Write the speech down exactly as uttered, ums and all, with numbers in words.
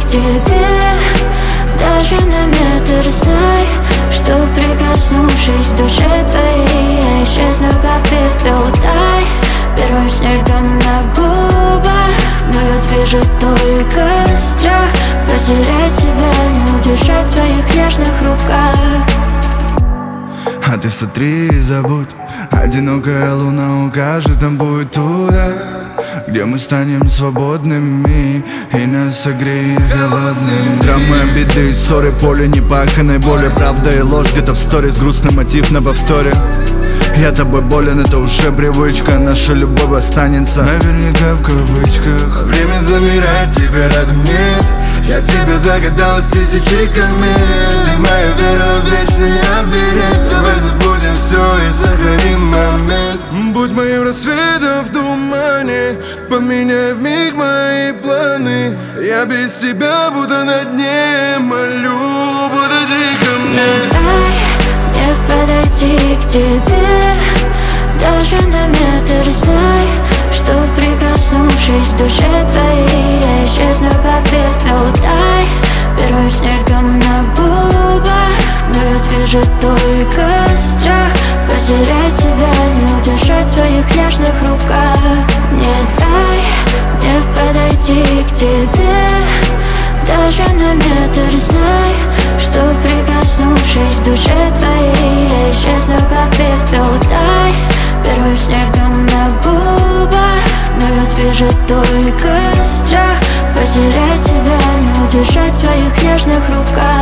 к тебе. Даже на метр знай, что прикоснувшись к душе твоей, я исчезну как пепел тай. Первым снегом на губах, но я движу только страх потерять тебя, не удержать в своих нежных руках. А ты сотри и забудь, одинокая луна укажет нам путь туда, где мы станем свободными и нас согреет холодным. Драмы, обиды, ссоры, поле непаханной боли, правда и ложь где-то в сторис, грустный мотив на повторе. Я тобой болен, это уже привычка, наша любовь останется наверняка в кавычках. Время замирает, тебя рядом нет. Я тебя загадал с тысячи комет. И моя вера в вечный оберег. Давай забудем все и сохраним момент. Будь моим рассветом в тумане, поменяй вмиг мои планы. Я без тебя буду на дне, молю, подойди ко мне. Не подойти к тебе, даже на метр знай, что прикоснувшись к душе твоей, я исчезну как пепел тай. Первым снегом на губах, но я движу только страх потерять тебя, не удержать в своих нежных руках. Не дай мне подойти к тебе, даже на метр знай, что прикоснувшись к душе твоей, я исчезну как пепел тай. Первым снегом на губах, но я движу только страх потерять тебя, не удержать в своих нежных руках.